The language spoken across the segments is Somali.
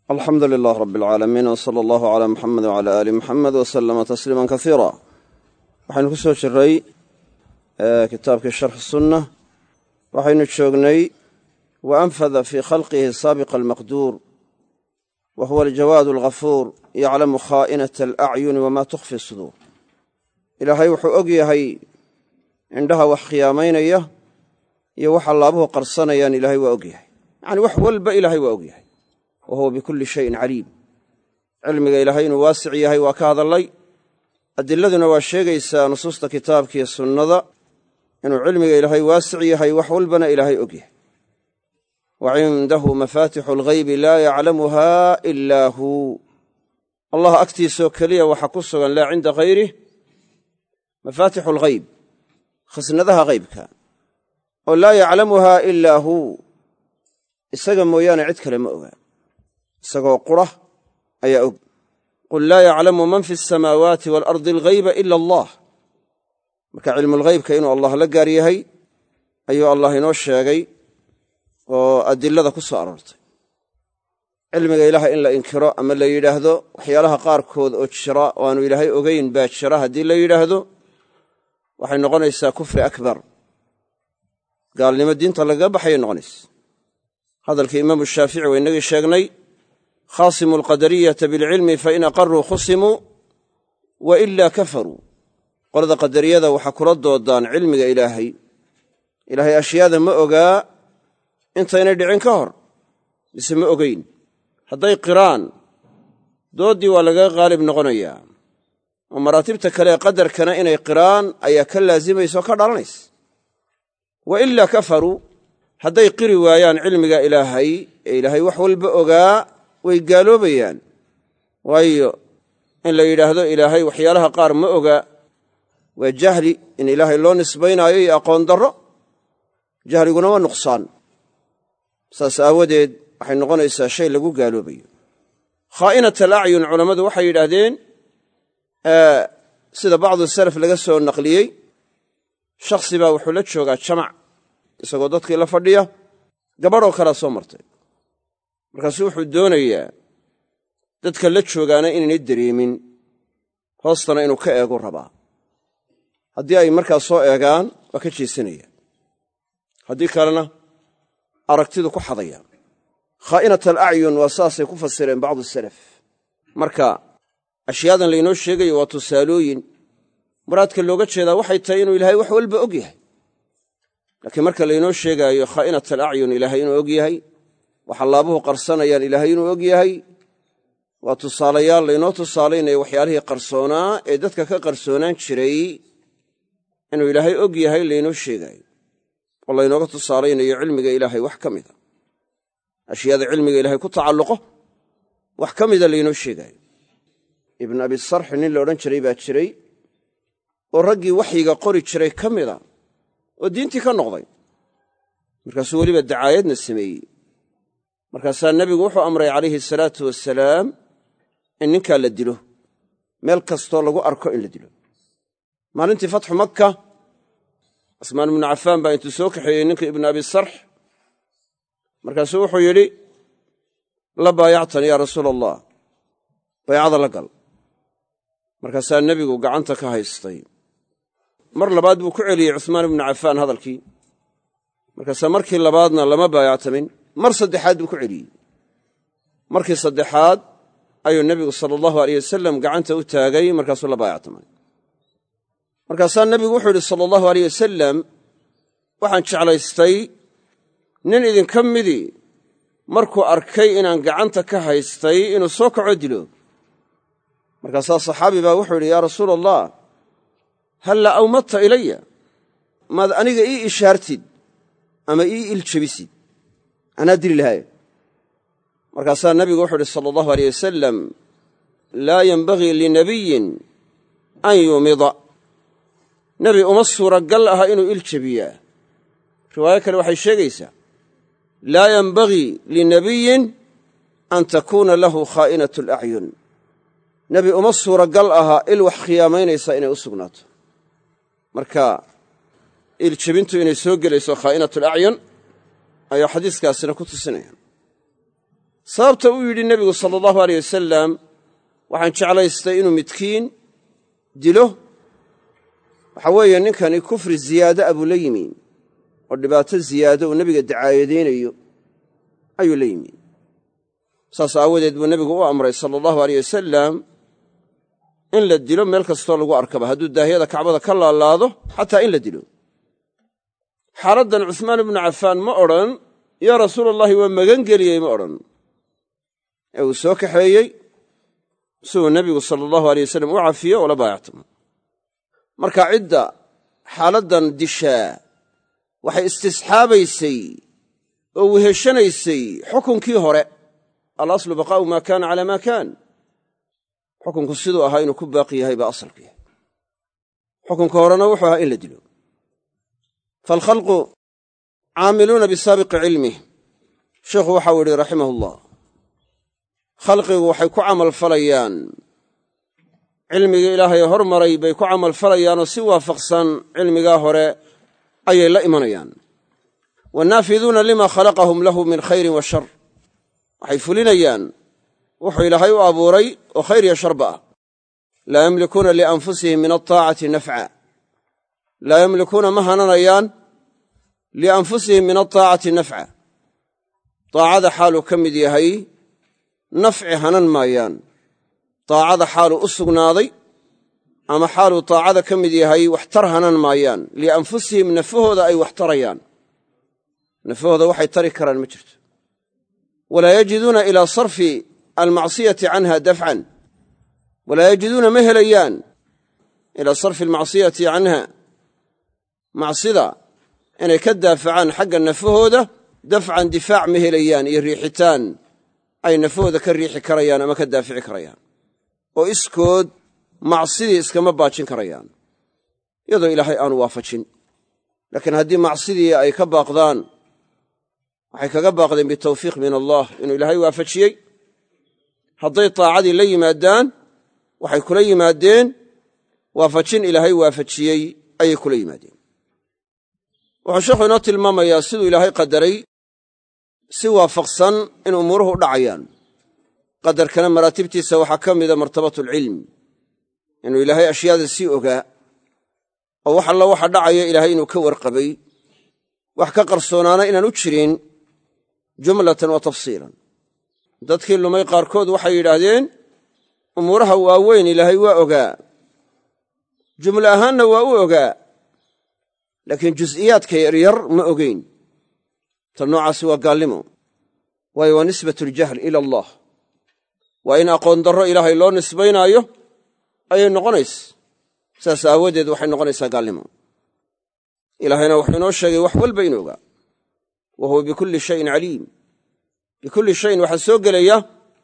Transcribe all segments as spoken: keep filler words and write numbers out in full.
alxamdu lilah rab اlcaalamiin wsala allahu calaa muxamed wcala aali muxamed waslama tasliima kasiira waxaynu ku soo jiray kitaabkii sharx sunna waxaynu joognay wa anfada fii khalqihi saabiqa almaqduur wa huwa aljawaad alghafuur yaclamu khaa'inata alacyuni wamaa tukhfi suduur ilaahay wuxuu og yahay indhaha wax khiyaamaynaya iyo waxa laabuhu qarsanayaan ilaahay waa og yahay yacni wax walba ilaahay waa og yahay wa huwa bikulli shayin caliim cilmiga ilaahay inuu waasic yahay waa ka hadallay adiladuna waa sheegaysaa nusuusta kitaabkiiyo sunnada inuu cilmiga ilaahay waasic yahay wax walbana ilaahay og yahay wa cindahu mafaatixu alghaybi laa yaclamuha ilaa huu allah agtiisoo keliya waxa ku sugan laa cinda hayrih mafaatixu alghayb khasnadaha haybka oo laa yaclamuhaa ilaa huu isaga mooyaane cid kale ma oga isagoo qura ayaa og qul laa yaclamu man fi asamaawaati waalardi alghayba ila allah marka cilmulghaybka inuu allah la gaar yahay ayuu allah inoo sheegay oo adilada ku soo aroortay cilmiga ilaahay in la inkiro ama la yidhaahdo waxyaalaha qaarkood oo jira oo aanu ilaahay ogayn baa jira haddii la yidhaahdo waxay noqonaysaa kufri akbar gaalnimo diinta lagaga baxayay noqonaysa hadalkii imaamu shaafici waa inagii sheegnay khaasimu alqadariyata bilcilmi fain aqaruu khusimuu wa ilaa kafaruu qolada qadariyada waxaa kula doodaan cilmiga ilaahay ilaahay ashyaada ma ogaa intaynay dhicin ka hor mise ma ogayn hadday qiraan dooddii waa lagaga qaalib noqonayaa oo maraatibta kale ee qadarkana inay qiraan ayaa ka laasimaysa oo ka dhalanaysa wa ilaa kafaruu hadday qiri waayaan cilmiga ilaahay ee ilaahay wax walba ogaa way gaaloobayaan waayo in la yidhaahdo ilaahay waxyaalaha qaar ma oga waa jahli in ilaahay loo nisbaynaayo iyo aqoon darro jahliguna waa nuqsaan saas aawadeed waxay noqonaysaa shay lagu gaaloobayo khaa'inat alacyun culammadu waxay yidhaahdeen sida bacdu salaf laga soo naqliyey shakhsi baa wuxuu la joogaa jamac isagoo dadkii la fadhiya gabadhoo kalea soo martay markaasuu wuxuu doonayaa dadka la joogaana inaynay dareemin hoostana inuu ka eegu rabaa haddii ay markaa soo eegaan waa ka jeesanayaan haddii kalena aragtidu ku xadaya khaa'inat alacyun waa saasay ku fasireen bacdu salaf marka ashyaadan laynoo sheegayo waa tusaalooyin muraadka looga jeedaa waxay tahay inuu ilaahay wax walba og yahay laakiin marka laynoo sheegaayo khaa'inat alacyun ilaahay inuu og yahay waxa laabuhu qarsanayaan ilaahay inuu og yahay waa tusaalayaal laynoo tusaalaynayo waxyaalihii qarsoonaa ee dadka ka qarsoonaan jiray inuu ilaahay og yahay laynoo sheegaayo oo laynooga tusaalaynayo cilmiga ilaahay wax ka mida ashyaada cilmiga ilaahay ku tacalluqo wax ka mida laynoo sheegaayo ibnu abi sarxi nin la odhan jiray baa jiray oo raggii waxyiga qori jiray ka mida oo diintii ka noqday markaasuu weliba dacaayadna sameeyey markaasaa nebigu wuxuu amray calayhi asalaatu wasalaam in ninkaa la dilo meel kastoo lagu arko in la dilo maalintii fatxu makka cusmaan ibnu cafaan baa intuu soo kaxeeyey ninka ibnu abi sarx markaasuu wuxuu yidhi la baayactani yaa rasuula allah baycada la gal markaasaa nebigu gacanta ka haystay mar labaad buu ku celiyey cusmaan ibnu cafaan hadalkii markaasaa markii labaadna lama baayactamin mar saddexaad buu ku celiyey markii saddexaad ayuu nebigu sala allahu alayh wasalam gacanta u taagay markaasuu la baayactamay markaasaa nebigu wuxuu yidhi sala allahu alayh wasalam waxaan jeclaystay nin idinka midii markuu arkay inaan gacanta ka haystay inuu soo kaco dilo markaasaa saxaabi baa wuxuu yidhi yaa rasuula allah halla awmadta ilaya maad aniga ii ishaartid ama ii iljabisid anaa dili lahaye markaasaa nebigu wuxuu uhi sala allahu aleyh wasalam laa yenbagii linabiyin an yumida nebi uma suuragal aha inuu iljabiyaa riwaayo kale waxay sheegaysaa laa yenbagii linabiyin an takuuna lahu khaa'inatu alacyun nebi uma suuragal aha il wax khiyaamaynaysa inay u sugnaato marka iljabintu inay soo gelayso khaa'inatu alacyun ayaa xadiiskaasina ku tusinaya sababta uu yidhi nebigu sala allahu alayh wasalam waxaan jeclaystay inuu midkiin dilo waxa weeye ninkani kufri ziyaado abuu la yimi oo dhibaato ziyaado uu nebiga dacaayadaynayo ayuu la yimi saas aawadeed buu nebigu u amray sala allahu alayh wasalam in la dilo meel kastoo lagu arkaba hadduu daahiyada kacbada ka laalaado xataa in la dilo xaaladdan cuhmaan ibnu cafaan ma odhan yaa rasuulallaahi waa magan geliyey ma odhan ee uu soo kaxeeyey siduu nebigu sala allahu alayh wasalam u cafiyo oo la baayactamo marka cidda xaaladdan dishaa waxay istisxaabaysay oo weheshanaysay xukunkii hore alaslu baqaa'u maa kaana calaa maa kaan xukunku siduu ahaa inuu ku baaqi yahay baa asalku yahay xukunka horena wuxuu ahaa in la dilo faalkhalqu caamiluuna bisaabiqi cilmih sheikhu waxau yidhi raximah ullah khalqigu waxay ku camal falayaan cilmigii ilaahay hormaray bay ku camal falayaanoo si waafaqsan cilmigaa hore ayay la imanayaan wannaafiduuna lima khalaqahum lahu min khayrin wa shar waxay fulinayaan wuxuu ilaahay u abuuray oo khayr iyo sharba ah laa yamlikuuna lianfusihim min altaacati nafca laa yamlikuuna ma hananayaan lianfusihim min altaacati nafca taacada xaaluu ka mid yahay nafci hanan maayaan taacada xaaluu u sugnaaday ama xaaluu taacada ka mid yahay waxtar hanan maayaan lianfusihim nafahooda ay wax tarayaan nafahooda waxay tari karaan ma jirto walaa yajiduuna ilaa sarfi almacsiyati canha dafcan walaa yajiduuna ma helayaan ilaa sarfi almacsiyati canha macsida inay ka daafacaan xagga nafahooda dafcan difaac ma helayaan iyo riixitaan ay nafahooda ka riixi karayaan ama ka daafici karayaan oo iskood macsidii iskama baajin karayaan iyadoo ilaahay aanu waafajin laakiin haddii macsidii ay ka baaqdaan waxay kaga baaqdeen bitawfiiq min allah inuu ilaahay waafajiyey hadday taacadii la yimaadaan waxay kula yimaadeen waafajin ilaahay waafajiyey ayay kula yimaadeen wuxuu sheekhu inoo tilmaamayaa siduu ilaahay qadaray si waafaqsan in umuuruhu u dhacayaan qadarkana maraatibtiisa waxaa ka mida martabatulcilm inuu ilaahay ashyaada sii ogaa oo wax alla waxa dhacaya ilaahay inuu ka warqabay wax ka qarsoonaana inaan u jirin jumlatan wa tafsiilan dadkii lumay qaarkood waxay yidhaahdeen umuuraha waaweyn ilaahay waa ogaa jumlo ahaanna waa u ogaa laakiin jus'iyaadka yaryar ma ogeyn tan noocaasi waa gaalnimo waayo waa nisbatuljahl ila allah waa in aqoon darro ilaahay loo nisbaynaayo ayay noqonaysa saas aawadeed waxay noqonaysaa gaalnimo ilaahayna wuxuu inoo sheegay wax walba inuu ogaa wa huwa bikulli shayin caliim bikulli shayin waxaa soo gelaya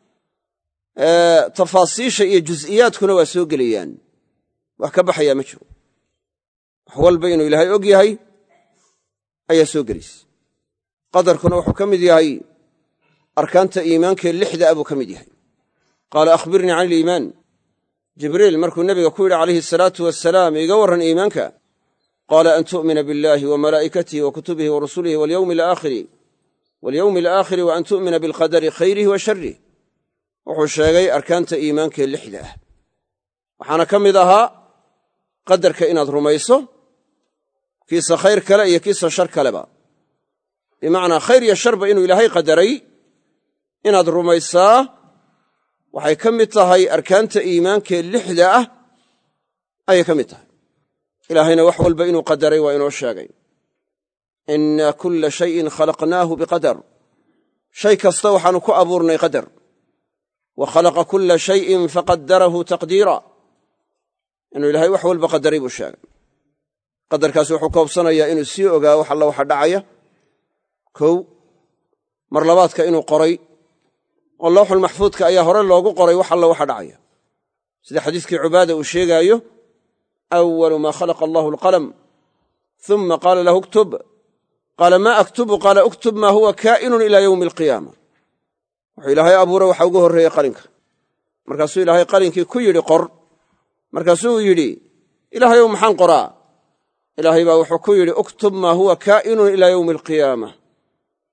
tafaasiisha iyo jus'iyaadkuna waa soo gelayaan wax ka baxayaa ma jiro wax walba inuu ilaahay og yahay ayaa soo gelaysa qadarkuna wuxuu ka mid yahay arkaanta iimaankee lixda a buu ka mid yahay qaala akhbirnii can iliimaan jibriil markuu nebiga ku yidhi calayhi asalaatu wasalaam iiga warran iimaanka qaala an tu'mina biاllahi wa malaa'ikatihi wa kutubihi wa rusulihi walyowmi alaakhiri walyowmi alaakhiri wa an tu'mina bilqadari khayrihi wa sharrih wuxuu sheegay arkaanta iimaankee lixda ah waxaana ka mid ahaa qadarka inaad rumayso kiisa khayr kale iyo kiisa shar kaleba bimacnaa khayr iyo sharba inuu ilaahay qadaray inaad rumaysaa waxay ka mid tahay arkaanta iimaankee lixda ah ayay ka mid tahay ilaahayna wax walba inuu qadaray waa inoo sheegay inna kulla shayin khalaqnaahu biqadar shay kasta waxaannu ku abuurnay qadar wa khalaqa kulla shayin faqaddarahu taqdiira inuu ilaahay wax walba qadaray buu sheegay qadarkaasi wuxuu koobsanayaa inuu sii ogaa wax alla waxa dhacaya kow mar labaadka inuu qoray oo lawxulmaxfuudka ayaa hore loogu qoray wax alla waxa dhacaya sida xadiiskii cubaada uu sheegaayo awalu maa khalaqa allahu alqalam uma qaala lahu uktub qaala maa aktubu qaala uktub maa huwa kaa'inun ilaa yowmi alqiyaama wuxuu ilaahay abuuray waxa ugu horreeyey qalinka markaasuu ilaahay qalinkii ku yidhi qor markaasuu yidhi ilaahayow maxaan qoraa ilaahay baa wuxuu ku yidhi uktub maa huwa kaa'inun ilaa yowmi alqiyaama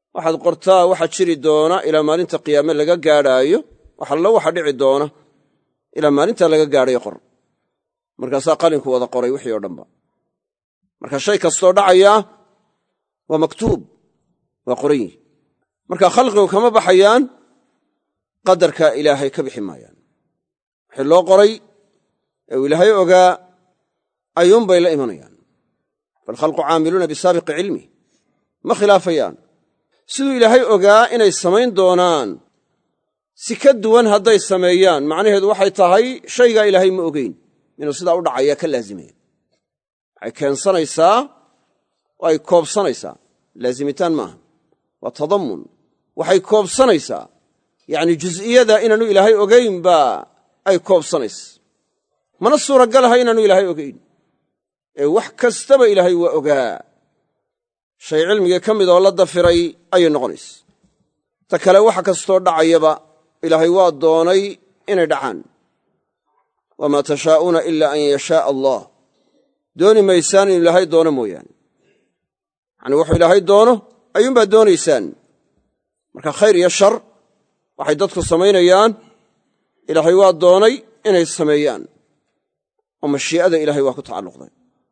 waxaad qortaa waxa jiri doona ilaa maalinta qiyaame laga gaadhaayo wax allo waxa dhici doona ilaa maalinta laga gaadhayo qor markaasaa qalinku wada qoray wixii oo dhanba marka shay kastoo dhacaya waa maktuub waa qoran yihi marka khalqigu kama baxayaan qadarka ilaahay ka bixi maayaan wixii loo qoray ee uu ilaahay ogaa ayuunbay la imanayaan falkhalqu caamiluuna bisaabiqi cilmi ma khilaafayaan siduu ilaahay ogaa inay samayn doonaan si ka duwan hadday sameeyaan macnaheedu waxay tahay shaygaa ilaahay ma ogeyn inuu sidaa u dhacaya ka laazimaya waxay keensanaysaa oo ay koobsanaysaa laazimitaan maaha waa tadammun waxay koobsanaysaa yacni juz'iyada inaanu ilaahay ogayn baa ay koobsanaysa mana suuragalaha inaanu ilaahay ogayn ee wax kastaba ilaahay waa ogaa shay cilmigii ka mid oo la dafiray ayay noqonaysa ta kale waxa kastoo dhacayaba ilaahay waa doonay inay dhacaan wamaa tashaa'uuna ilaa an yashaa'a allah dooni maysaan inuu ilaahay doono mooyaane yacni wuxuu ilaahay doono ayuunbaad doonaysaan marka khayr iyo shar waxay dadku samaynayaan ilaahay waa doonay inay sameeyaan oo mashii'ada ilaahay waa ku tacalluqday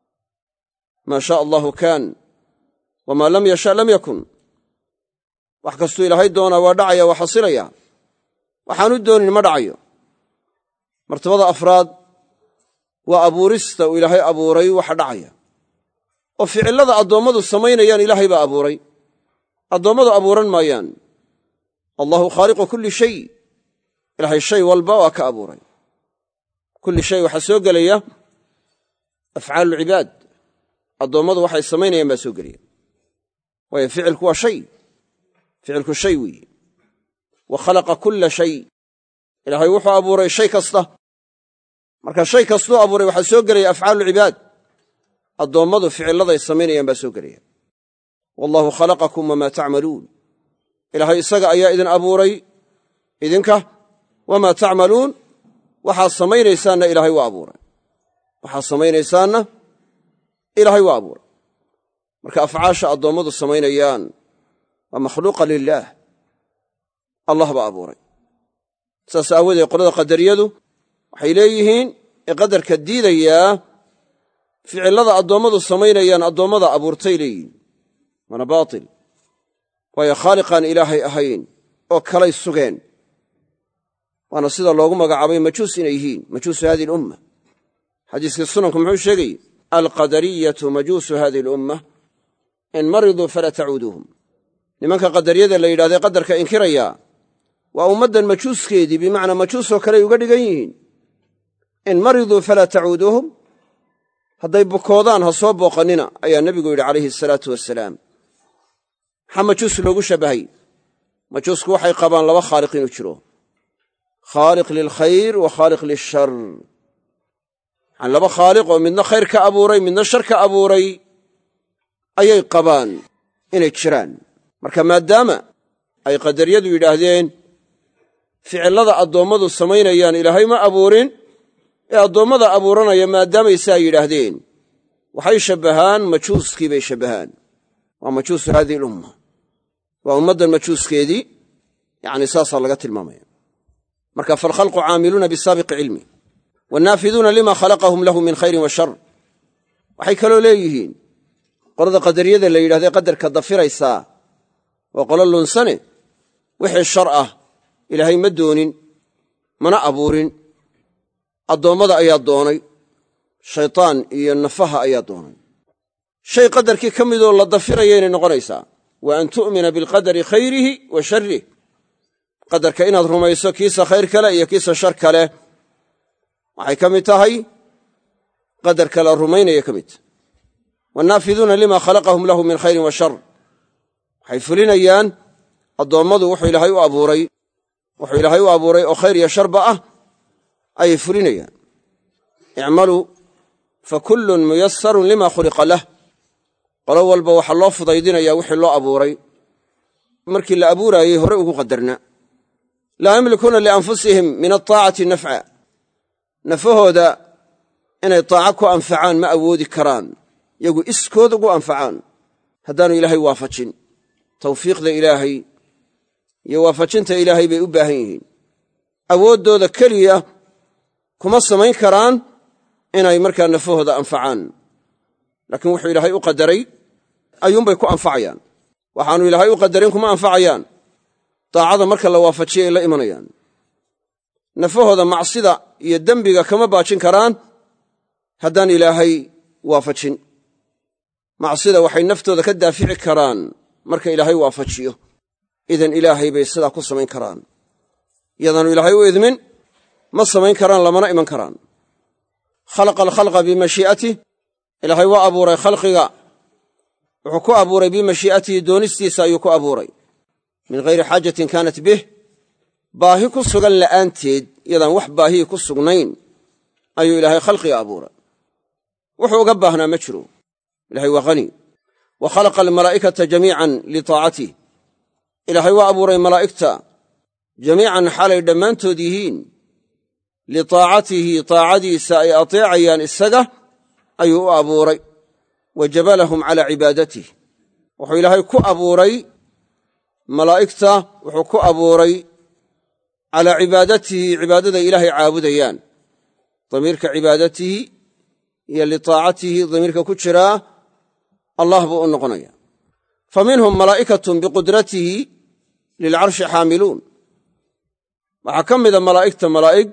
maa shaaa allahu kaan wamaa lam yasha lam yakun wax kastuu ilaahay doonaa waa dhacaya waa xasilaya waxaanu doonin ma dhacayo martabada afraad waa abuurista uu ilaahay abuuray waxa dhacaya oo ficillada addoommadu samaynayaan ilaahay baa abuuray addoommadu abuuran maayaan allahu khaaliqu kulli shay ilaahay shay walba waa ka abuuray kulli shay waxaa soo gelaya afcaaluulcibaad addoommadu waxay samaynayaan baa soo gelaya waayo ficilku waa shay ficilku shay weeye wa khalaqa kulla shay ilaahay wuxuu abuuray shay kasta marka shay kastuu abuuray waxaa soo gelaya afcaaluulcibaad addoommadu ficilladay samaynayaan baa soo gelaya wallahu khalaqakum wamaa tacmaluun ilaahay isaga ayaa idin abuuray idinka wamaa tacmaluun waxaad samaynaysaanna ilaahay waa abuuray waxaad samaynaysaanna ilaahay waa abuuray marka afcaasha addoommadu samaynayaan waa makhluuqa lilaah allah baa abuuray saas aawadeed qolada qadariyadu waxay leeyihiin ee qadarka diidayaa ficillada addoommadu samaynayaan addoommada abuurtay leeyihiin waana baatil waayo khaaliqaan ilaahay ahayn oo kalay sugeen waana sida loogu magacaabay majuus inay yihiin majuusu hadihi alumma xadiiskii sunanku muxuu sheegayey alqadariyatu majuusu hadihi alumma in mariduu falaa tacuuduuhum nimanka qadariyada la yidhahday qadarka inkirayaa waa ummaddan majuuskeedii bimacnaa majuusoo kaley uga dhigan yihiin in mariduu falaa tacuuduuhum hadday bukoodaan ha soo booqannina ayaa nebigu yidhi calayhi asalaatu wassalaam maxaa majuus loogu shabbahay majuusku waxay qabaan laba khaaliq inuu jiro khaaliq lilkhayr wa khaaliq lilshar yani laba khaaliq oo midna khayr ka abuuray midna shar ka abuuray ayay qabaan inay jiraan marka maadaama ay qadariyadu yidhaahdeen ficillada addoommadu samaynayaan ilaahay ma abuurin ee addoommada abuuranaya maadaamay saa yidhaahdeen waxay shabbahaan majuuskii bay shabbahaan waa majuusu haadihi alumma waa ummaddan majuuskeedii yacni saasaa laga tilmaamaya marka falkhalqu caamiluuna bisaabiqi cilmi wannaafiduuna lima khalaqahum lahu min khayrin wa shar waxay kaloo leeyihiin qolada qadariyada la yidhahday qadarka dafiraysaa waa qolo lunsane wixii shar ah ilaahay ma doonin mana abuurin addoommada ayaa doonay shaytaan iyo nafaha ayaa doonay shay qadarkii ka midoo la dafiraya inay noqonaysaa wa an tu'mina bilqadari khayrihi wa sharrih qadarka inaad rumayso kiisa khayr kale iyo kiisa shar kale waxay ka mid tahay qadarka la rumaynaya ka mid wannaafiduuna lima khalaqahum lahu min khayrin wa shar waxay fulinayaan addoommadu wuxuu ilaahay u abuuray wuxuu ilaahay u abuuray oo khayr iyo sharba ah ayay fulinayaan icmaluu fa kullun muyasarun lima khuliqa lah qolo walba waxaa loo fudaydinayaa wixii loo abuuray markii la abuuraayey hore ugu qadarna laa yamlikuuna lianfusihim min altaacati nafca nafahooda inay taaca ku anfacaan ma awoodi karaan yagu iskood ugu anfacaan haddaanu ilaahay waafajin tawfiiqda ilaahay iyo waafajinta ilaahay bay u baahan yihiin awooddooda keliya kuma samayn karaan inay markaa nafahooda anfacaan laakiin wuxuu ilaahay u qadaray ayuunbay ku anfacayaan waxaanu ilaahay u qadarin kuma anfacayaan daacada marka la waafajiyay la imanayaan nafahooda macsida iyo dembiga kama baajin karaan haddaan ilaahay waafajin macsida waxay naftooda ka daafici karaan marka ilaahay waafajiyo idan ilaahay bay sidaa ku samayn karaan iyadaanu ilaahay u idmin ma samayn karaan lamana iman karaan khalaqa alkhalqa bimashii'atih ilaahay waa abuuray khalqiga wuxuu ku abuuray bimashii'atihi doonistiisa ayuu ku abuuray min hayri xaajatin kaanat bih baahi ku sugan la'aanteed iyadaan wax baahii ku sugnayn ayuu ilaahay khalqiga abuuray wuxuu uga baahnaa ma jiro ilahay waa hani wa khalaqa almalaa'ikata jamiican litaacatih ilaahay waa abuuray malaa'igta jamiican xaalay dhammaantood yihiin litaacatihi taacadiisa ay ateecayaan isaga ayuu u abuuray wa jabalahum calaa cibaadatih wuxuu ilaahay ku abuuray malaa'igta wuxuu ku abuuray calaa cibaadatihi cibaadada ilaahay caabudayaan damiirka cibaadatihi iyo litaacatihi damiirka ku jiraa allah buu u noqonaya fa minhum malaa'ikatun biqudratihi lilcarshi xaamiluun waxaa ka mida malaa'igta malaa'ig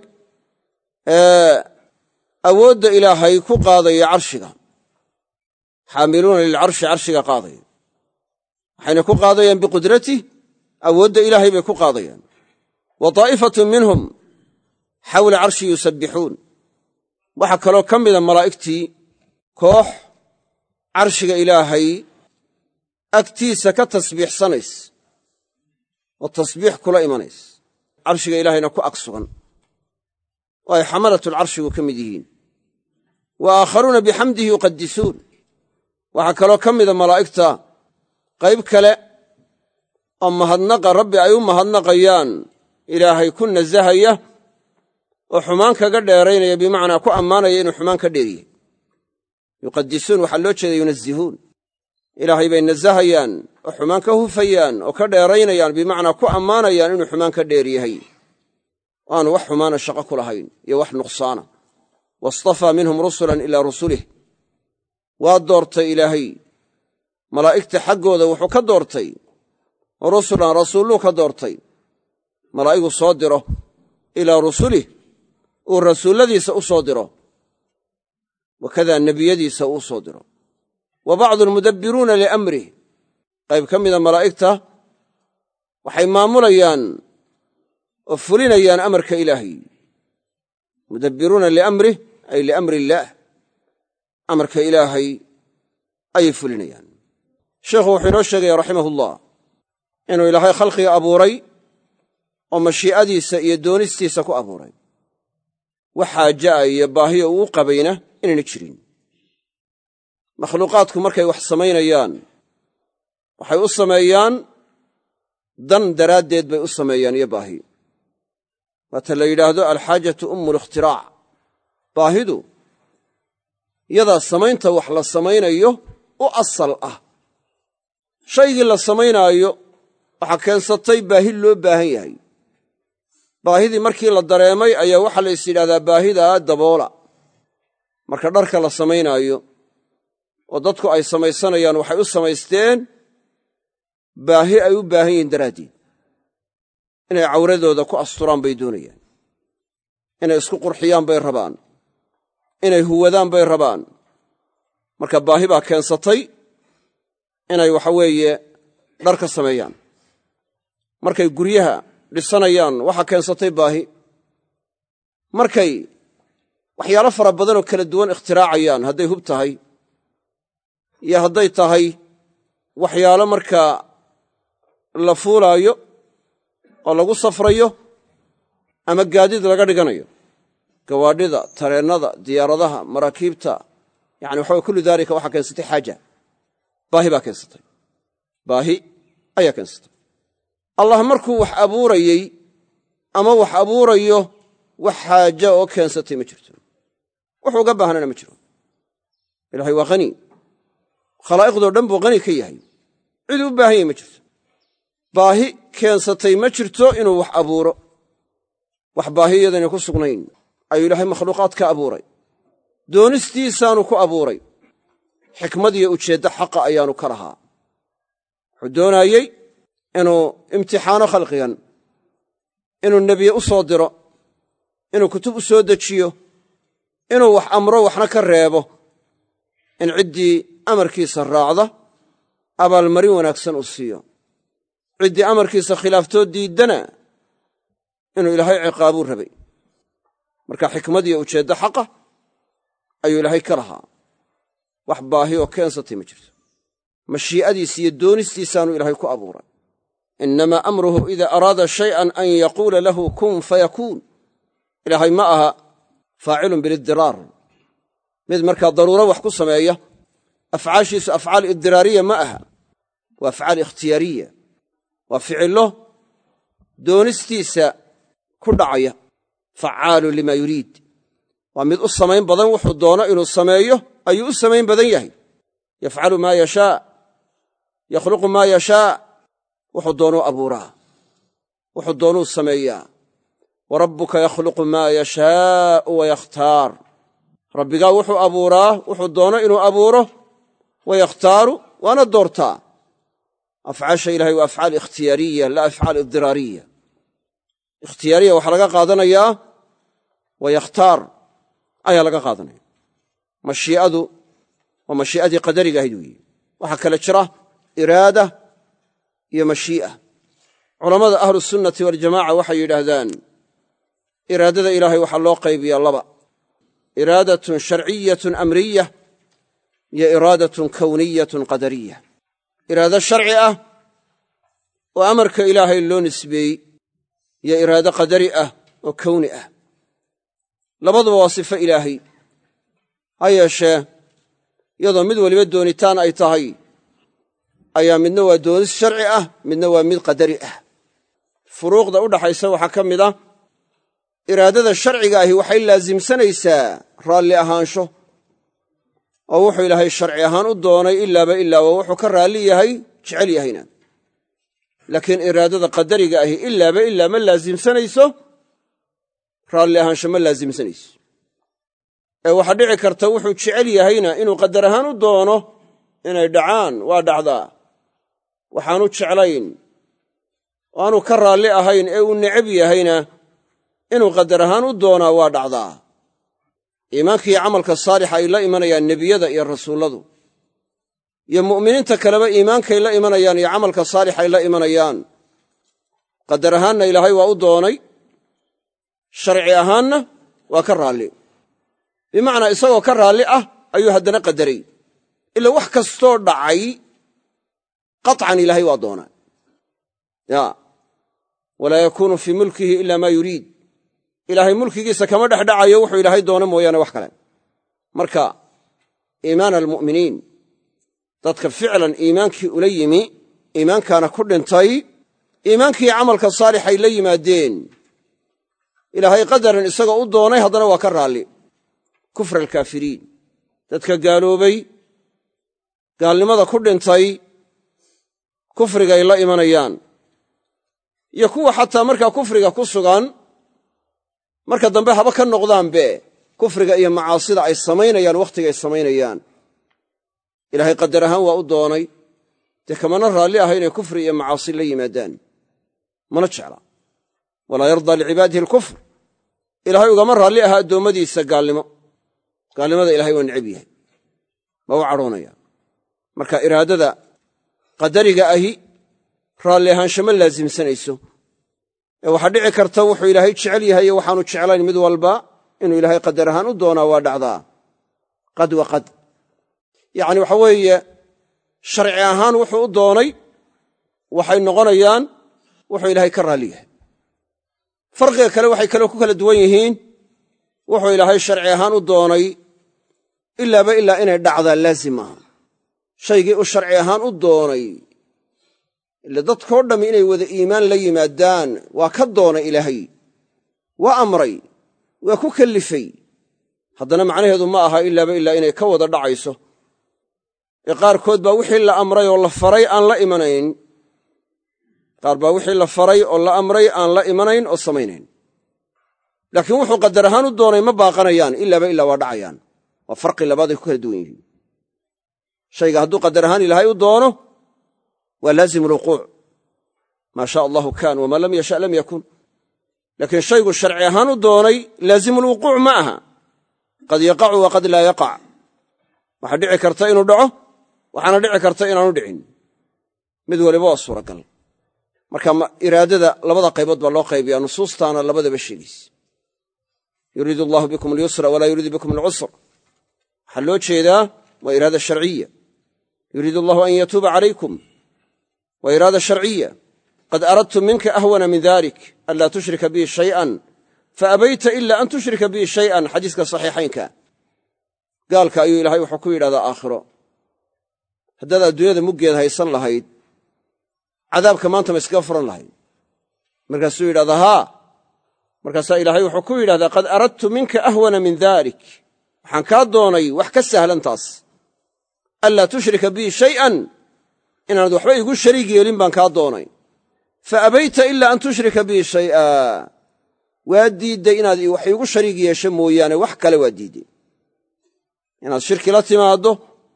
ee awoodda ilaahay ku qaadaya carshiga xaamiluuna lilcarshi carshiga qaadaya waxayna ku qaadayaan biqudratih awoodda ilaahay bay ku qaadayaan wa daa'ifatun minhum xawla carshi yusabbixuun waxaa kaloo ka mida malaa'igtii koox carshiga ilaahay agtiisa ka tasbiixsanays oo tasbiix kula imanays carshiga ilaahayna ku ag sugan oo ay xamalatulcarshigu ka mid yihiin wa aakharuuna bixamdihi yuqaddisuun waxaa kaloo ka mida malaa'igta qayb kale oo mahadnaqa rabbi ay u mahadnaqayaan ilaahay ku nasahaya oo xumaan kaga dheeraynaya bimacnaa ku ammaanaya inuu xumaan ka dheeriye yuqaddisuun waxaa loo jeeda yunazihuun ilaahay bay nasahayaan oo xumaan ka hufayaan oo ka dheeraynayaan bimacnaa ku ammaanayaan inuu xumaan ka dheer yahay aanu wax xumaana shaqo ku lahayn iyo wax nuqsaana wastafaa minhum rusulan ilaa rusulih waa doortay ilaahay malaa'igta xaggooda wuxuu ka doortay rusulan rasuulluu ka doortay malaa'igu soo diro ilaa rusulih uu rasuulladiisa u soo diro wakadaa nebiyadiisa uu soo diro wa bacdu almudabbiruuna liamrih qayb ka mida malaa'igta waxay maamulayaan oo fulinayaan amarka ilaahay mudabbiruuna liamrih ay liamri illaah amarka ilaahay ayay fulinayaan sheekhu wuxuu inoo sheegaya raximahullah inuu ilaahay khalqiga abuuray oo mashii'adiisa iyo doonistiisa ku abuuray wax xaaja iyo baahiyo uu qabayna inayna jirin makhluuqaadku markay wax samaynayaan waxay u sameeyaan dan daraaddeed bay u sameeyaan iyo baahi waata la yidhaahdo alxaajatu ummu likhtiraac baahidu yadaa samaynta wax la samaynayo u asal ah shaygii la samaynaayo waxaa keensatay baahi loo baahan yahay baahidii markii la dareemay ayaa waxaa la is yidhahdaa baahidaa daboola marka dharka la samaynaayo oo dadku ay samaysanayaan waxay u samaysteen baahi ay u baahan yihiin daraaddeed inay cawradooda ku asturaan bay doonayaan inay isku qurxiyaan bay rabaan inay huwadaan bay rabaan marka baahi baa keensatay inay waxa weeye dhar ka sameeyaan markay guryaha dhisanayaan waxaa keensatay baahi markay waxyaalo fara badan oo kala duwan ikhtiraacayaan hadday hub tahay iyo hadday tahay waxyaalo markaa la fuulaayo oo lagu safrayo ama gaadiid laga dhiganayo gawaadhida tareennada diyaaradaha maraakiibta yani waxa way kullu daalika waxaa keensatay xaaja baahi baa keensatay baahi ayaa keensatay allah markuu wax abuurayey ama wax abuurayo wax xaaja oo keensatay ma jirto wuxuu uga baahnana ma jiro ilaahay waa hani khalaa'iqdoo dhan buu hani ka yahay ciduu u baahan yahay ma jirto baahi keensatay ma jirto inuu wax abuuro wax baahi iyadana ku sugnayn ayuu ilaahay makhluuqaad ka abuuray doonistiisaanu ku abuuray xikmad iyo ujeeddo xaqa ayaanu ka lahaa wuxuu doonayey inuu imtixaano khalqigan inuu nebiye u soo diro inuu kutub u soo dejiyo inuu wax amro waxna ka reebo in ciddii amarkiisa raacda abaalmarin wanaagsan u siiyo ciddii amarkiisa khilaaftoo diiddana inuu ilaahay ciqaabuu rabay marka xikmad iyo ujeeddo xaqa ayuu ilaahay ka lahaa wax baahi oo keensatay ma jirto mashii'adiisa iyo doonistiisaanu ilaahay ku abuuray innamaa amruhu idaa araada shay'an an yaquula lahu kun fayakuun ilaahay ma aha faacilun bilidiraar mid markaa daruuro wax ku sameeya afcaashiisu afcaal idiraariya ma aha waa afcaal ikhtiyaariya waa ficillo doonistiisa ku dhacaya facaalu limaa yuriid waa mid u samayn badan wuxuu doono inuu sameeyo ayuu u samayn badan yahay yafcalu maa yashaa yakhluqu maa yashaa wuxuu doonuu abuuraa wuxuu doonuu sameeyaa wa rabbuka yakhluqu maa yashaa'u wa yakhtaar rabbigaa wuxuu abuuraa wuxuu doono inuu abuuro wa yakhtaaru waana doortaa afcaasha ilahay waa afcaal ikhtiyaariya laa afcaal idiraariya ikhtiyaariya waxaa laga qaadanayaa wa yakhtaar ayaa laga qaadanaya mashii'adu waa mashii'adii qadariga ahayd weeye waxaa kale jira iraada iyo mashii'a culammada ahlusunnati waljamaaca waxay yidhaahdaan iraadada ilaahay waxaa loo qaybiyaa laba iraadatun sharciyatun amriya iyo iraadatun kowniyatun qadariya iraado sharci ah oo amarka ilaahay loo nisbeeyey iyo iraado qadari ah oo kowni ah labaduba waa sifo ilaahay ha yeeshee iyadoo mid weliba doonitaan ay tahay ayaa midna waa doonis sharci ah midna waa mid qadari ah furuuqda u dhaxaysa waxaa ka mid ah iraadada sharciga ahi waxay laasimsanaysaa raalli ahaansho oo wuxuu ilaahay sharci ahaan u doonay ilaaba ilaaba wuxuu ka raalli yahay jecel yahayna laakiin iraadada qadariga ahi ilaaba ilaa ma laasimsanayso raalli ahaansho ma laasimsanayso ee waxaa dhici karta wuxuu jecel yahayna inuu qadar ahaan u doono inay dhacaan waa dhacdaa waxaanu jeclayn oo aanu ka raalli ahayn ee uu necab yahayna inuu qadar ahaan u doonaa waa dhacdaa iimaanka iyo camalka saalixa ay la imanayaan nebiyada iyo rasuulladu iyo mu'miniinta kaleba iimaankay la imanayaan iyo camalka saalix ay la imanayaan qadar ahaanna ilaahay waa u doonay sharci ahaanna waa ka raalli bimacnaa isagoo ka raalli ah ayuu haddana qadaray ila wax kastoo dhacay qaطcan ilaahay waa doonaa ya walaa yakuunu fii mulkihi ila maa yuriid ilaahay mulkigiisa kama dhex dhacayo wuxuu ilaahay doono mooyaane wax kale marka iimaan almu'miniin dadka ficlan iimaankii ula yimi iimaankaana ku dhintay iimaankii camalka saalixay la yimaadeen ilaahay qadaran isagoo u doonay haddana waa ka raalli kufra alkaafiriin dadka gaaloobay gaalnimada ku dhintay kufrigay la imanayaan iyo kuwa xataa markaa kufriga ku sugan marka dambe haba ka noqdaanbe kufriga iyo macaasida ay samaynayaan wakhtigay samaynayaan ilaahay qadar ahaan waa u doonay dee kamana raalli aha inay kufri iyo macaasi la yimaadaan mana jecla walaa yardaa licibaadihi alkufr ilaahay ugama raalli aha addoommadiisa gaalnimo gaalnimada ilahay waa necab yahay ma u cadhoonaya marka iraadada qadariga ahi raalli ahaansho ma laasimsanayso ee waxaa dhici karta wuxuu ilaahay jecel yahay iyo waxaanu jeclayn mid walba inuu ilaahay qadar ahaan u doonaa waa dhacdaa qad wa qad yacni waxa weeye sharci ahaan wuxuu u doonay waxay noqonayaan wuxuu ilaahay ka raalli yahay farqiga kale waxay kaloo ku kala duwan yihiin wuxuu ilaahay sharci ahaan u doonay ilaaba ilaa inay dhacdaa laazim maaha shaygii u sharci ahaan u doonay ila dadkoo dhammi inay wada iimaan la yimaadaan waa ka doonay ilaahay waa amray waa ku kellifay haddana macnaheedu ma aha ilaaba ilaa inay ka wada dhacayso ee qaarkood baa wixii la amray oo la faray aan la imanayn qaar baa wixii la faray oo la amray aan la imanayn oo samaynayn laakiin wuxuu qadar ahaan u doonay ma baaqanayaan ilaaba ilaa waa dhacayaan waa farqi labaaday ku kala duwan yihiin shayga hadduu qadar ahaan ilaahay u doono waa laazimu lwuquuc maa shaa allahu kaan wamaa lam yasha lam yakun laakiin shaygu sharci ahaan u doonay laazimu lwuquuc ma aha qad yaqacu wa qad laa yaqac waxaa dhici karta inuu dhaco waxaana dhici karta inaanu dhicin mid waliba waa suuragal marka iraadada labada qaybood baa loo qaybiyaa nusuustaana labadaba sheegaysa yuriidu allahu bikum alyusra walaa yuriidu bikum alcusra waxaa loo jeedaa waa iraada sharciya yuriidu allahu an yatuuba calaykum waa iraada sharciya qad aradtu minka ahwana min dalik an laa tushrika bii shay'an faabayta ila an tushrika bii shay'an xadiiska saxiixaynka gaalka ayuu ilaahay wuxuu ku yidhahdaa aakhiro haddaad adduunyada muggeed haysan lahayd cadaabka maanta ma iskaga furan lahayd markaasuu yidhahdaa haa markaasaa ilaahay wuxuu ku yidhahdaa qad aradtu minka ahwana min dalik waxaan kaa doonay wax ka sahlan taas anlaa tushrika bii shay'an inaanad waxba igu shariig yeelin baan kaa doonay fa abayta ilaa an tushrika bii shay'a waa diidday inaad wax iigu shariig yeesho mooyaane wax kale waa diidday inaad shirki la timaaddo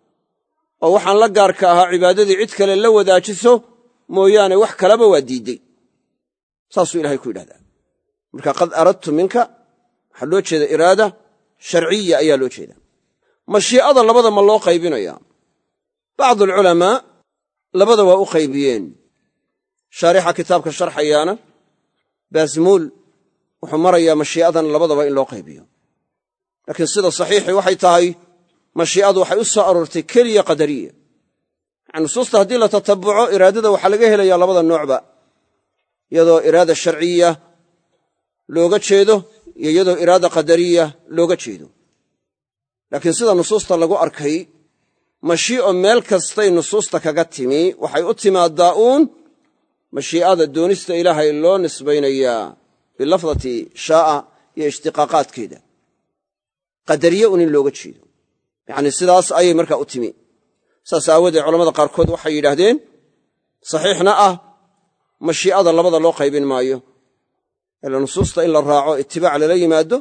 oo waxaan la gaarka ahaa cibaadadii cid kale la wadaajiso mooyaane wax kaleba waa diidday saasuu ilahay ku yidhahdaa marka qad aradtu minka waxaa loo jeeda iraada sharciya ayaa loo jeedaa mashii'ada labada ma loo qaybinayaa bacdu alculamaa labada waa u qaybiyeen shaarixa kitaabka sharxayaana baasmuul wuxuu marayaa mashii'adan labadaba in loo qaybiyo laakiin sida saxiixii waxay tahay mashii'adu waxay u soo aroortay keliya qadariya yani nusuusta haddii la tatabuco iraadada waxaa laga helayaa labada noocba iyadoo iraada sharciya looga jeedo iyo iyadoo iraada qadariya looga jeedo laakiin sida nusuusta lagu arkay mashii'o meel kastay nusuusta kaga timi waxay u timaaddaa uun mashii'ada doonista ilaahay loo nisbaynayaa bilafdati shaa'a iyo ishtiqaaqaadkeeda qadariye un in looga jeedo yacni sidaas ayay markaa u timi saas aawadeed culamada qaarkood waxay yidhaahdeen saxiixna ah mashii'ada labada loo qaybin maayo ila nusuusta in la raaco itibaac lala yimaado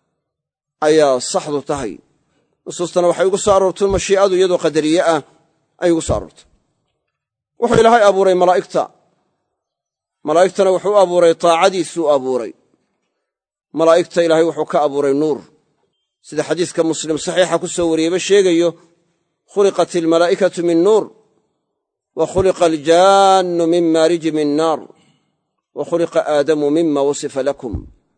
ayaa saxdu tahay nusuustana waxay ugu soo aroortay mashii'adu iyadoo qadariye ah ay ugu soo aroortay wuxuu ilaahay abuuray malaa'igta malaa'igtana wuxuu u abuuray taacadiisuu abuuray malaa'igta ilaahay wuxuu ka abuuray nuur sida xadiiska muslim saxiixa ku soo wariyeyba sheegayo khuliqat almalaa'ikatu min nuur wa khuliqa aljaannu min maariji min naar wa khuliqa aadamu mima wasifa lakum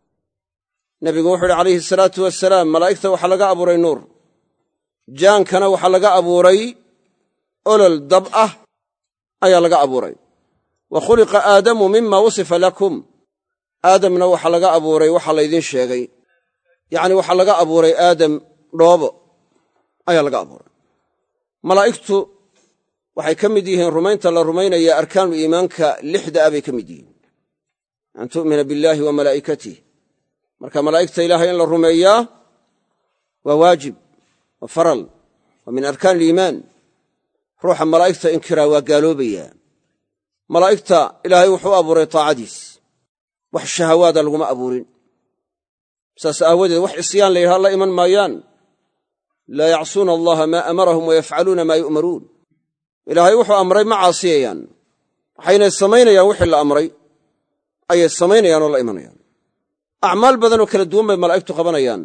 nebigu wuxuu uhi calayhi asalaatu wasalaam malaa'igta waxaa laga abuuray nuur jaankana waxaa laga abuuray olol dab ah ayaa laga abuuray wa khuliqa aadamu mima wasifa lakum aadamna waxaa laga abuuray waxa laydiin sheegay yacni waxaa laga abuuray aadam dhoobo ayaa laga abuuray malaa'igtu waxay ka mid yihiin rumaynta la rumaynaya arkaanu iimaanka lixda ah bay ka mid yihiin an tu'mina billaahi wa malaa'ikatih marka malaa'igta ilaahay in la rumeeyaa waa waajib waa faral waa min arkaan aliimaan ruuxa malaa'igta inkiraa waa gaaloobayaa malaa'igta ilaahay wuxuu abuuray taacadiis wax shahawaada laguma abuurin saas aawadeed wax isyaan la yidhaha la iman maayaan laa yacsuuna allaha maa amarahum wayafcaluuna maa yu'maruun ilaahay wuxuu amray ma caasiyayaan waxaynay samaynayaan wixii la amray ayay samaynayaan oo la imanayaan acmaal badanoo kala duwan bay malaa'igtu qabanayaan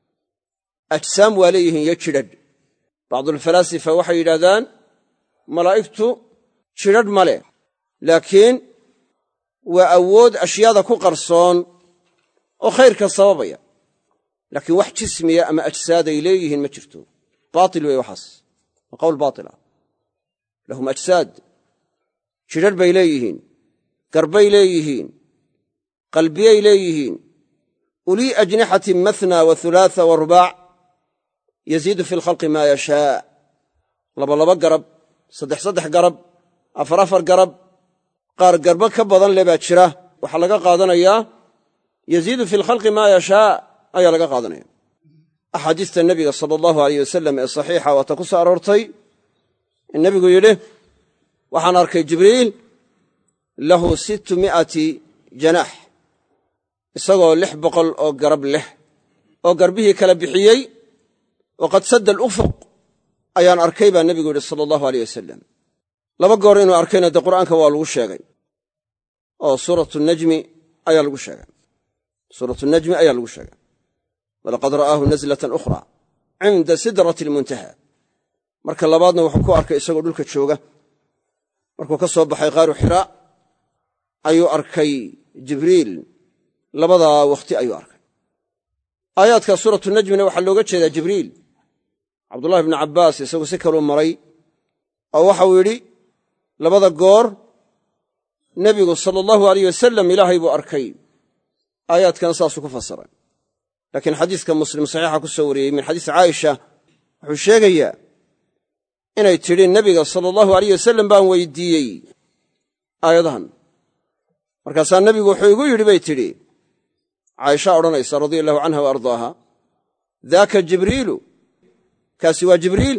ajsaam waa leeyihiin iyo jidhadh bacdulfalaasifa waxay yidhahdaan malaa'igtu jidhadh ma leh laakiin waa awood ashyaada ku qarsoon oo khayrka sababaya laakiin wax jismiya ama ajsaaday leeyihiin ma jirto baatil wey waxaas waa qowl baatila lahum ajsaad jidhadh bay leeyihiin garbay leeyihiin qalbiyay leeyihiin ulii ajnixatin mathna wa hulaatha wa rubaac yaziidu fi lkhalqi maa yashaa labalaba garab saddex saddex garab afar afar garab qaar garba ka badan le baa jira waxaa laga qaadanayaa yaziidu fi lkhalqi maa yashaa ayaa laga qaadanaya axaadiista nebiga sala allahu alayh wasalam ee saxiixa waata ku soo aroortay in nebigu yidhi waxaan arkay jibriil lahu sittu mi'ati janaax isagoo lix boqol oo garab leh oo garbihii kala bixiyey waqad sadda alufuq ayaan arkay baa nebigu yidhi sala allahu aleyh wasalam laba goor inuu arkayna dee qur'aanka waa lagu sheegay oo suuratu najmi ayaa lagu sheegay suuratu najmi ayaa lagu sheegay walaqad ra'aahu nazlatan ukhra cinda sidrati almuntaha marka labaadna wuxuu ku arkay isagoo dhulka jooga markuu ka soo baxay qaaru xiraa ayuu arkay jibriil labadaa wakhti ayuu arkay aayaadka suuratu najmina waxaa looga jeedaa jibriil cabdullahi bnu cabbaas isagu si kaluu maray oo waxau yidhi labada goor nebigu sala allahu alayh wasalam ilaahay buu arkay aayaadkan saasuu ku fasiray laakiin xadiiska muslim saxiixa ku soo wariyey min xadiisi caaisha wuxuu sheegayaa inay tidhi nebiga sala allahu alayh wasalam baan weydiiyey aayadahan markaasaa nebigu wuxuu igu yidhi bay tidhi caaisha odhanaysa radia allahu canha wa ardaaha daaka jibriilu kaasi waa jibriil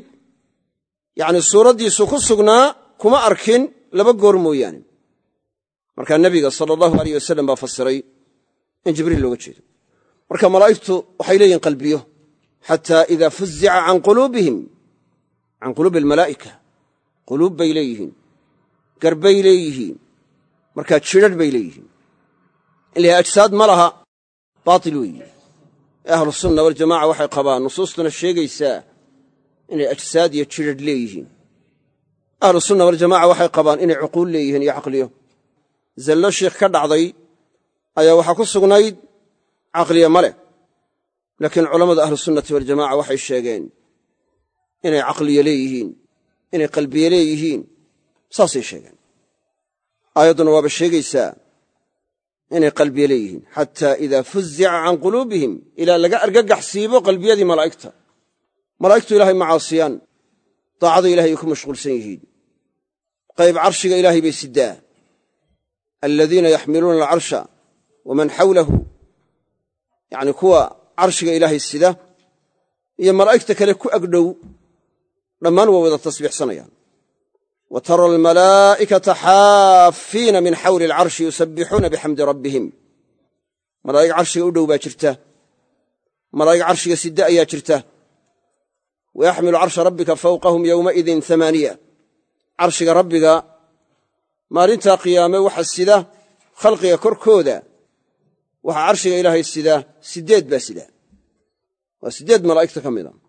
yacnii suuraddiisu ku sugnaa kuma arkin laba goor mooyaane markaa nebiga sala allahu alayh wasalam baa fasiray in jibriil looga jeedo marka malaa'igtu waxay leeyihin qalbiyo xataa idaa fuzica can quluubihim can quluubi almalaa'ika quluub bay leeyihiin garbay leeyihiin markaa jidhadh bay leeyihiin ilahay ajsaad ma laha baatil weeye ahlusunna waljamaca waxay qabaan nusuustuna sheegaysaa inay ajsaad iyo jidhadh leeyihiin ahlusunna waljamaca waxay qabaan inay cuquul leeyihiin iyo caqliyo zallo shiikh ka dhacday ayaa waxaa ku sugnayd caqliya ma leh laakiin culammada ahlusunnati waljamaca waxay sheegeen inay caqliyo leeyihiin inay qalbiye leeyihiin saasay sheegeen aayadduna waaba sheegaysaa inay qalbiye leeyihiin xataa idaa fuzica can quluubihim ilaa laga argagax siibo qalbiyadii malaa'igta malaa'igtu ilaahay ma caasiyaan daacada ilahay ay ku mashquulsan yihiin qayb carshiga ilaahay bay siddaa aladiina yaxmiluuna alcarsha waman xawlahu yacni kuwa carshiga ilaahay sida iyo malaa'igta kale ku agdhow dhammaan waa wada tasbiixsanayaan wa tara almalaa'ikata xaafiina min xawli alcarshi yusabbixuuna bixamdi rabbihim malaa'ig carshiga u dhow baa jirta malaa'ig carshiga sida ayaa jirta wayaxmilu carsha rabbika fawqahum yowmaidin amaaniya carshiga rabbiga maalintaa qiyaame waxa sida khalqiga korkooda waxaa carshiga ilaahay sida siddeed baa sida waa siddeed malaa'igta ka mida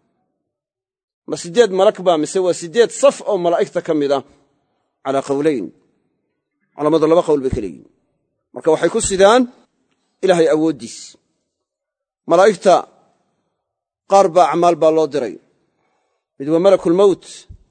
ma siddeed malak baa mise waa siddeed saf oo malaa'igta ka mida calaa qowlayn culammadu laba qowl bay ka leeyihin marka waxay ku sidaan ilaahay awooddiis malaa'igta qaar baa acmaal baa loo diray mid waa malakulmowt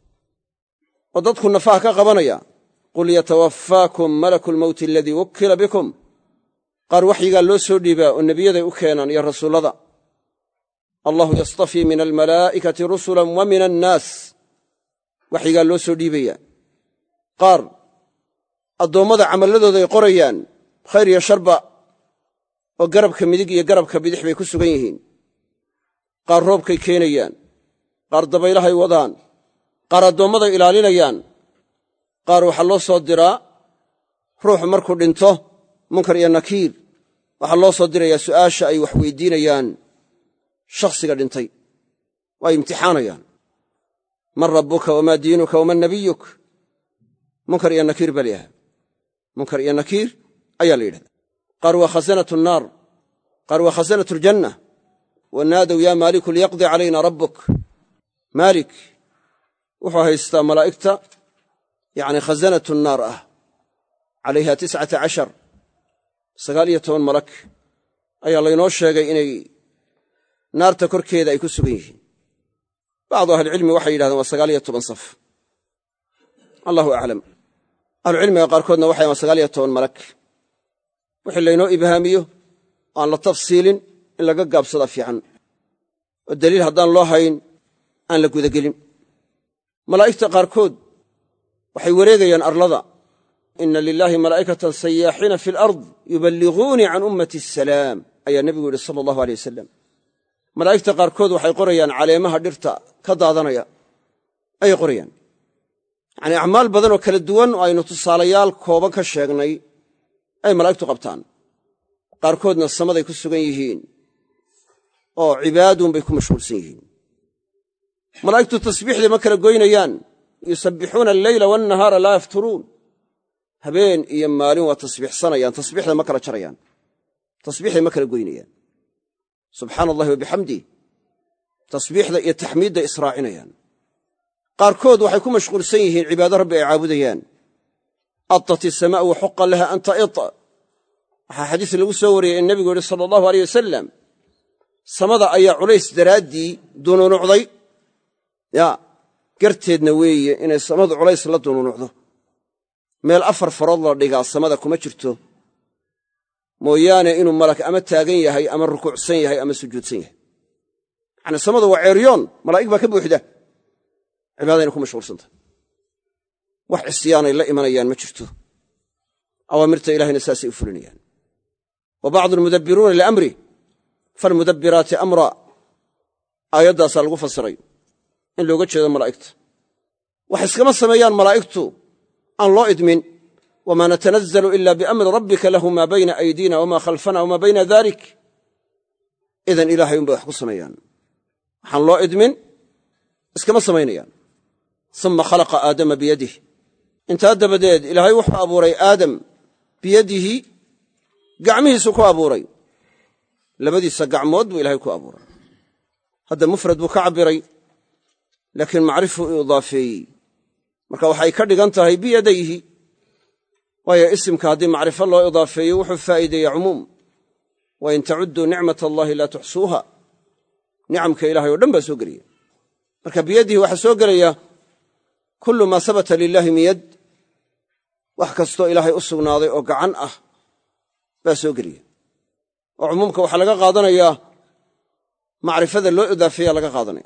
oo dadku nafaha ka qabanaya qul yatawaffaakum malakulmowti aladii wukkila bikum qaar waxyigaa loo soo dhiibaa oo nebiyaday u keenaan iyo rasuullada allahu yastafii min almalaa'ikati rusulan wa min annaas waxyigaa loo soo dhiibaya qaar addoommada camalladooday qorayaan khayr iyo sharba oo garabka midig iyo garabka bidix bay ku sugan yihiin qaar roobkay keenayaan qaar dabaylahay wadaan qaar addoommaday ilaalinayaan qaar waxaa loo soo diraa ruuxu markuu dhinto munkar iyo nakiir waxaa loo soo dirayaa su'aasha ay wax weydiinayaan shakhsiga dhintay waa imtixaanayaan man rabbuka wamaa diinuka waman nabiyuk munkar iyo nakiir baa layahaa munkar iyo nakiir ayaa la yidhahdaa qaar waa khasanatu nnaar qaar waa khasanatu aljanna wanaadow yaa maaliku liyaqdi calayna rabbuk maalik wuxuu haystaa malaa'igta yacni khasanatu nnaar ah calayha tiscata cashar sagaal iyo toban malak ayaa laynoo sheegay inay naarta korkeeda ay ku sugan yihiin bacdu ahlicilmi waxay yidhahdeen waa sagaal iyo toban saf allahu aclam ahlucilmiga qaarkoodna waxay waa sagaal iyo toban malak wixii laynoo ibhaamiyo aan la tafsiilin in laga gaabsadaa fiican oo daliil haddaan loo hayn aan la gudagelin malaa'igta qaarkood waxay wareegayaan arlada ina lilaahi malaa'ikatan sayaaxiina fi alard yuballighuunii can ummati asalaam ayaa nebigu yidhi sala allahu aleyh wasalam malaa'igta qaarkood waxay qorayaan caleemaha dhirta ka daadanaya ayay qorayaan yacnii acmaal badan oo kala duwan oo aynu tusaalayaal kooban ka sheegnay ay malaa'igtu qabtaan qaarkoodna samaday ku sugan yihiin oo cibaadun bay ku mashquulsan yihiin malaa'igtu tasbiixdii ma kala goynayaan yusabbixuuna alleyla waannahaara laa yafturuun habeen iyo maalin waa tasbiixsanayaan tasbiixda ma kala jarayaan tasbiixday ma kala goynayaan subxaana allahi wa bixamdih tasbiixda iyo taxmiidda israacinayaan qaarkood waxay ku mashquulsan yihiin cibaado rabbi ay caabudayaan adat isamaa'u wa xuqa laha an ta'id waxaa xadiis lagu soo wariyey in nebigu yidhi sala allahu aleyh wasalam samada ayaa culays daraaddii dunuunucday yaa garteedna weeye inay samadu culays la dunuunucdo meel afar farood la dhigaa samada kuma jirto mooyaane inuu malak ama taagan yahay ama rukuucsan yahay ama sujuudsan yahay yacnii samadu waa ceeryoon malaa'ig baa ka buuxda cibaadayna ku mashquulsantahay wax cisyaanay la imanayaan ma jirto awaamirta ilahayna saasay u fulinayaan wa bacdu almudabbiruuna liamri falmudabbiraati amra aayaddaasaa lagu fasiray in looga jeedo malaa'igta wax iskama sameeyaan malaa'igtu aan loo idmin wamaa natanazzalu ila biamri rabbika lahu maa bayna aydiina wamaa khalfana wamaa bayna dalik idan ilaahay unbay wax ku sameeyaan waxaan loo idmin iskama samaynayaan uma khalaqa aadama biyadih intaa dabadeed ilaahay wuxuu abuuray aadam biyadihi gacmihiisu ku abuuray labadiisa gacmood buu ilahay ku abuuray hadda mufrad buu ka cabbiray laakiin macrifuu u idaafeeyey marka waxay ka dhigan tahay biyadayhi waayo isimka haddii macrifo loo idaafeeyo wuxuu faa'iideeya cumuum wain tacudduu nicmat allahi laa tuxsuuha nicamka ilahay oo dhan baa soo gelaya marka biyadihi waxaa soo gelaya kullu maa sabata lilaahi min yad wax kastoo ilaahay u sugnaaday oo gacan ah baa soo gelaya oo cumuumka waxaa laga qaadanayaa macrifada loo idaafeeya laga qaadanaya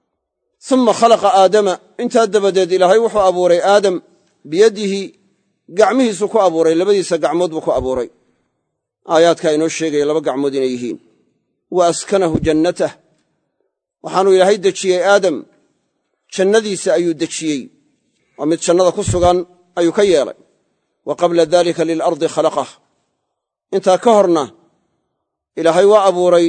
uma khalaqa aadama intaa dabadeed ilaahay wuxuu abuuray aadam biyadihi gacmihiisu ku abuuray labadiisa gacmood buu ku abuuray aayaadkaa inoo sheegaya laba gacmood inay yihiin wa askanahu jannatah waxaanuu ilaahay dejiyey aadam jannadiisa ayuu dejiyey oo mid jannada ku sugan ayuu ka yeelay wa qabla dalika lilardi khalaqah intaa ka horna ilaahay waa abuuray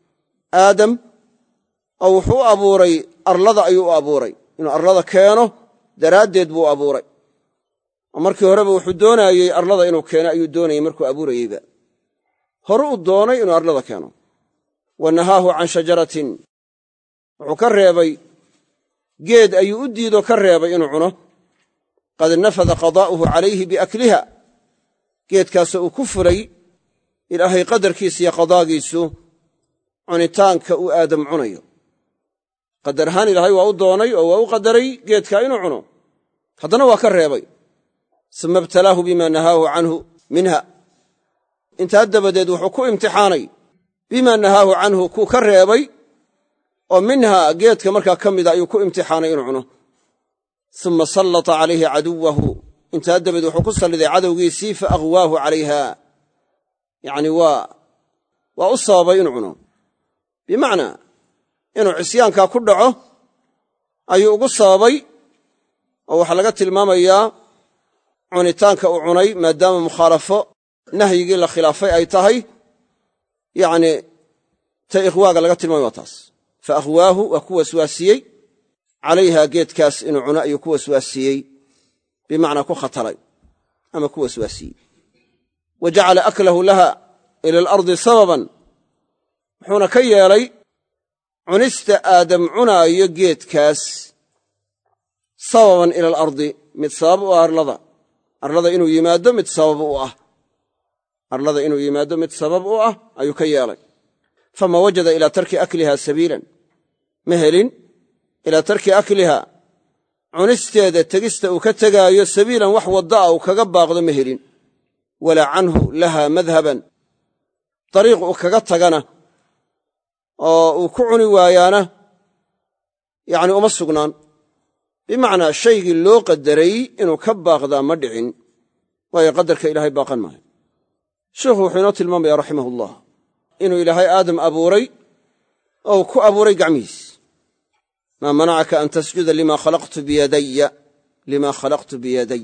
aadam oo wuxuu u abuuray arlada ayuu u abuuray inuu arlada keeno daraaddeed buu abuuray oo markii horeba wuxuu doonaayey arlada inuu keeno ayuu doonayey markuu abuurayeyba hore uu doonay inuu arlada keeno wa nahaahu can shajaratin wuxuu ka reebay geed ayuu u diidoo ka reebay inuu cuno qad nafada qadaa'uhu calayhi biakliha geedkaasoo uu ku fulay ilaahay qadarkiisa iyo qadaagiisu cunitaanka uu aadam cunayo qadar ahaan ilaahay waa u doonay oo waa u qadaray geedkaa inuu cuno haddana waa ka reebay suma ibtalaahu bima nahaahu canhu minha intaa dabadeed wuxuu ku imtixaanay bima nahaahu canhu kuu ka reebay oo minhaa geedka markaa ka mida ayuu ku imtixaanay inuu cuno uma sallata calayhi caduwahu intaa dabadeed wuxuu ku salliday cadowgiisii fa aghwaahu calayha yacnii waa waa u sababay inuu cuno bimacnaa inuu cisyaankaa ku dhaco ayuu ugu sababay oo waxaa laga tilmaamayaa cunitaanka uu cunay maadaama mukhaalafo nahyigii la khilaafay ay tahay yacnii ta ikhwaaga laga tilmaamay waa taas fa akhwaahu waa ku waswaasiyey calayhaa geedkaas inuu cuno ayuu ku waswaasiyey bimacnaa ku khatalay ama ku waswaasiyey wa jacala aklahu laha ila alardi sababan wuxuuna ka yeelay cunista aadam cunaayo geedkaas sababan ila alardi mid sabab u ah arlada arlada inuu yimaado mid sabab u ah arlada inuu yimaado mid sabab u ah ayuu ka yeelay fama wajada ilaa tarki akliha sabiilan ma helin ilaa tarki akliha cunisteeda tegista uu ka tegaayo sabiilan wax wadda'a uu kaga baaqdo ma helin walaa canhu laha madhaban dariiq uu kaga tagana oo uu ku cuni waayaana yacni uma sugnaan bimacnaa shaygii loo qadaray inuu ka baaqdaa ma dhicin waayo qadarka ilaahay baaqan maayo sheikhu wuxuu inoo tilmaamaya raximahullah inuu ilaahay aadam abuuray oo uu ku abuuray gacmihiis maa manacaka an tasjuda lima khalaqtu biyadaya limaa khalaqtu biyaday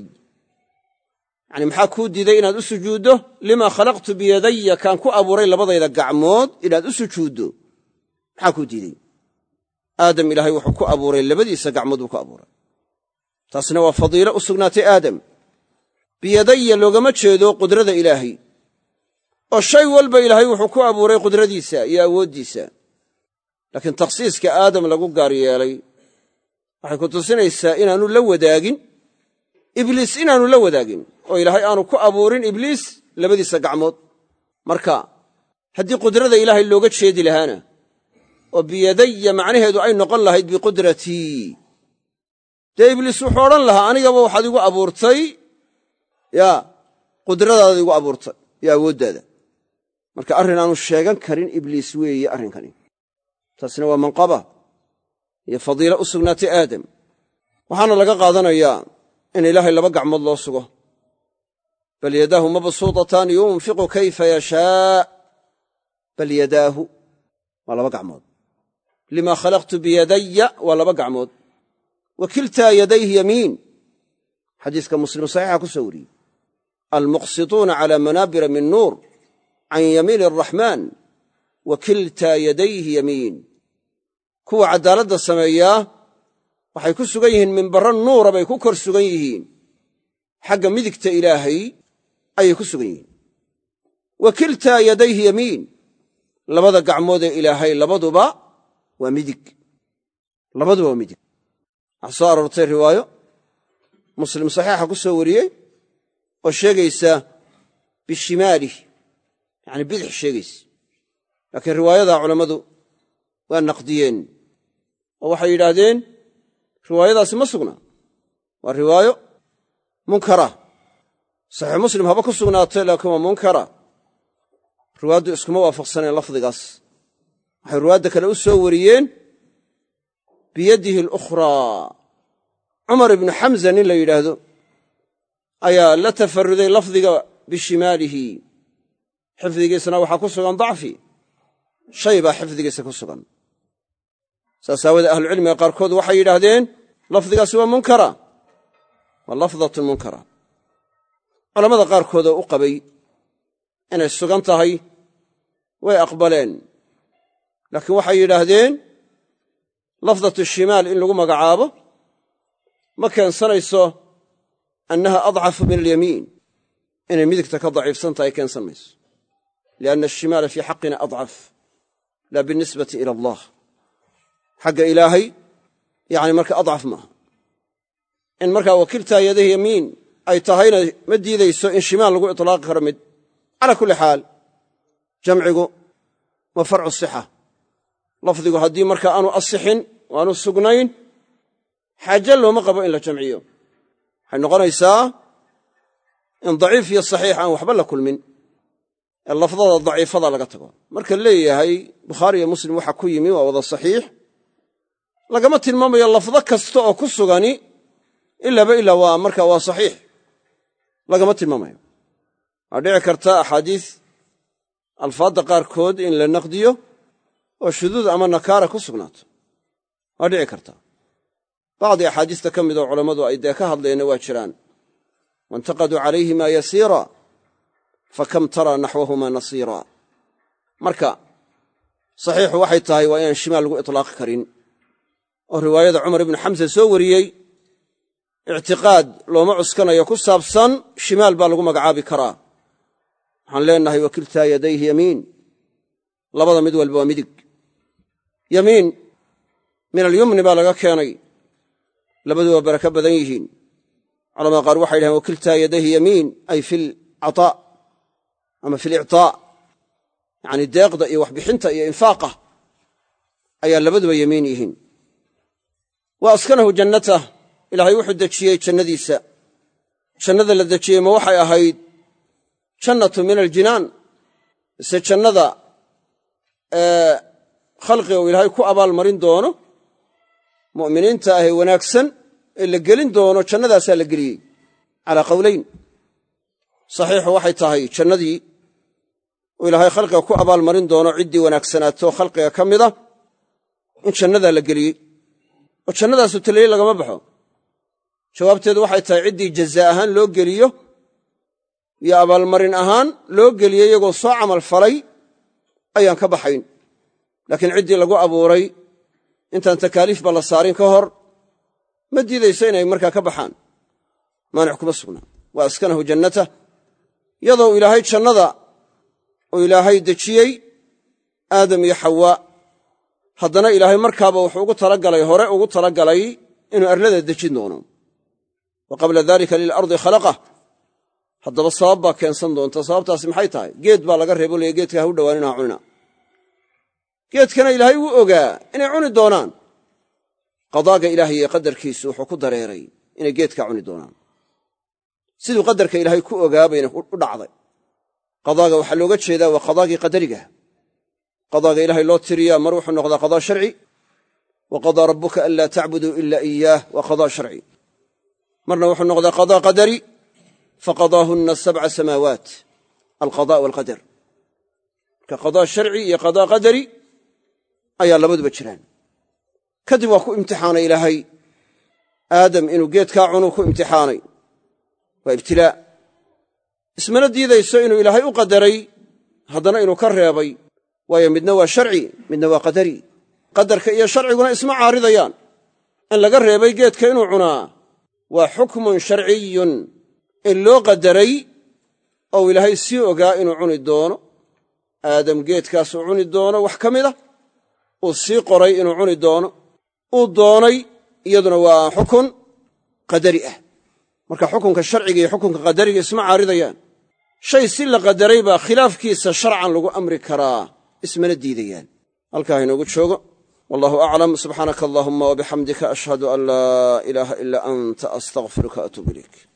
yacni maxaa kuu diiday inaad u sujuuddo limaa khalaqtu biyadaya kaan ku abuuray labadayda gacmood inaad u sujuuddo maxaa kuu diiday aadam ilaahay wuxuu ku abuuray labadiisa gacmood buu ku abuuray taasna waa fadiilo u sugnaatay aadam biyadaya loogama jeedo qudrada ilaahay oo shay walba ilaahay wuxuu ku abuuray qudradiisa iyo awooddiisa laakiin takhsiiska aadam lagu gaar yeelay waxay ku tusinaysaa inaanu la wadaagin ibliis inaanu la wadaagin oo ilaahay aanu ku abuurin ibliis labadiisa gacmood marka haddii qudrada ilaahay looga jeedi lahaana oo biyadaya macnaheedu ay noqon lahayd biqudratii dee ibliis wuxuu odhan lahaa anigaba waxaad igu abuurtay yaa qudradaada igu abuurtay iyo awooddaada marka arrin aanu sheegan karin ibliis weeye arrinkani taasna waa manqaba iyo fadiilo u sugnaatay aadam waxaana laga qaadanayaa in ilaahay laba gacmood loo sugo bal yadaahu mabsuutatan yunfiqu kayfa yashaa bal yadaahu waa laba gacmood limaa khalaqtu biyadaya waa laba gacmood wa kiltaa yadayhi yamiin xadiiska muslim saxiixa ku soo wariyey almuqsituuna calaa manaabira min nuur can yamiini araxmaan wa kiltaa yadayhi yamiin kuwa caddaaladda sameeyaa waxay ku sugan yihiin minbarro nuura bay ku kor sugan yihiin xagga midigta ilaahay ayay ku sugan yihiin wa kiltaa yadayhi yamiin labada gacmoodee ilaahay labaduba waa midig labaduba waa midig waxaa soo aroortay riwaayo muslim saxiixa ku soo wariyey oo sheegaysa bishimaalih yacni bidix sheegaysa laakiin riwaayadaa culammadu waa naqdiyeen oo waxay yidhaahdeen riwaayadaasi ma sugna waa riwaayo munkara saxiix muslim haba ku sugnaatay laakiin waa munkara riwaayaddu iskuma waafaqsaneen lafdigaas waxay riwaayadda kale u soo wariyeen biyadihi alukhraa cumar ibnu xamza nin la yidhaahdo ayaa la tafarruday lafdiga bishimaalihi xifdigiisana waxaa ku sugan dacfi shay baa xifdigiisa ku sugan saas aawadee ahlucilmiga qaarkood waxay yidhaahdeen lafdigaasi waa munkara waa lafdatun munkara culammada qaarkood oo u qabay inay sugan tahay way aqbaleen laakiin waxay yidhaahdeen lafdatu shimaal in lagu magacaabo ma keensanayso annaha adcafu min alyamiin inay midigta ka daciifsan tahay keensan mayso lianna ashimaala fii xaqina adcaf laa binisbati ila allah xagga ilaahay yacni marka adcaf maaha in markaa wakiltaa yadahi yamiin ay tahayna ma diidayso in shimaal lagu itlaaqi karo mid calaa kulli xaal jamcigu waa farcu sixa lafdigu haddii markaa aanu asixin o aanu sugnayn xaaje looma qabo in la jamciyo waxay noqonaysaa in daciif iyo saxiix aan waxba la kulmin ee lafdada daciifada laga tago marka leeyahay bukhaari iyo muslim waxa ku yimi waa wada saxiix lagama tilmaamayo lafdo kasta oo ku sugani ilaaba ilaa waa marka waa saxiix lagama tilmaamayo waa dhici karta axaadiis alfaadda qaarkood in la naqdiyo oo shuduud ama nakaara ku sugnaato waa dhici karta bacdi axaadiista ka mid oo culammadu ay dee ka hadlayeenna waa jiraan waintaqaduu calayhimaa yasiira fakam taraa naxwahumaa nasiira marka saxiixu waxay tahay waa inaan shimaal lagu itlaaqi karin oo riwaayada cumar ibnu xamse soo wariyey ictiqaad looma cuskanayo ku saabsan shimaal baa lagu magacaabi karaa waxaan leenahay wakiltaa yadayhi yamiin labada mid walba waa midig yamiin min alyumni baa laga keenay labadu waa barako badan yihiin culamada qaar waxay yidhahdeen wakiltaa yadayhi yamiin ay fi lcataa ama fi lictaa yacni deeqda iyo waxbixinta iyo infaaqa ayaa labaduba yamiin yihiin wa askanahu jannatah ilaahay wuxuu dejiyey jannadiisa jannada la dejiyey ma waxay ahayd jannatu min aljinaan mise jannada ee khalqiga uu ilaahay ku abaalmarin doono mu'miniinta ahee wanaagsan ee la gelin doono jannadaasaa la geliyey calaa qowlayn saxiixu waxay tahay jannadii uu ilaahay khalqiga ku abaalmarin doono ciddii wanaagsanaato khalqiga ka mida in jannadaa la geliyey oo jannadaasu taliyey lagama baxo jawaabteedu waxay tahay ciddii jazaa ahaan loo geliyo iyo abaalmarin ahaan loo geliyo iyagoo soo camal falay ayaan ka baxayn laakiin ciddii lagu abuuray intaan takaaliifba la saarin ka hor ma diidayso inay markaa ka baxaan maanic kuma sugnaa wa askanahu jannatah iyadoo ilaahay jannada uu ilaahay dejiyey aadam iyo xawaa haddana ilaahay markaaba wuxuu ugu talagalay hore ugu talagalay inuu arlada dejin doono wa qabla dalika lilardi khalaqah haddaba sabab baa keensan doonta sababtaasi maxay tahay geed baa laga reebo leeya geedka ha u dhowaan inaa cunina geedkana ilaahay wuu ogaa inay cuni doonaan qadaaga ilaahay iyo qadarkiisu wuxuu ku dareeray inay geedkaa cuni doonaan siduu qadarka ilaahay ku ogaa bayna u dhacday qadaaga waxaa looga jeedaa waa qadaagii qadariga qadaaga ilaahay loo tiriyaa mar wuxuu noqdaa qadaa sharci wa qadaa rabbuka an laa tacbuduu ila iyaah waa qadaa sharci marna wuxuu noqdaa qadaa qadari faqadaahunna sabca samaawaat alqadaa walqadar marka qadaa sharci iyo qadaa qadari ayaa labaduba jiraan kadib waa ku imtixaanay ilaahay aadam inuu geedkaa cunuu ku imtixaanay waa ibtilaa ismana diidayso inuu ilaahay u qadaray haddana inuu ka reebay waayo midna waa sharci midna waa qadari qadarka iyo sharciguna isma caaridayaan in laga reebay geedka inuu cunaa waa xukmun sharciyun in loo qadaray ou ilaahay sii ogaa inuu cuni doono aadam geedkaasuu cuni doono wax ka mida uu sii qoray inuu cuni doono uu doonay iyaduna waa xukun qadari ah marka xukunka sharciga iyo xukunka qadariga isma caaridayaan shay si la qadaray baa khilaafkiisa sharcan lagu amri karaa ismana diidayaan halkaa inoogu joogo wallahu aclam subxaanaka allahuma wabixamdika ashhadu an laa ilaaha ilaa anta astaqfiruka atuub ilayk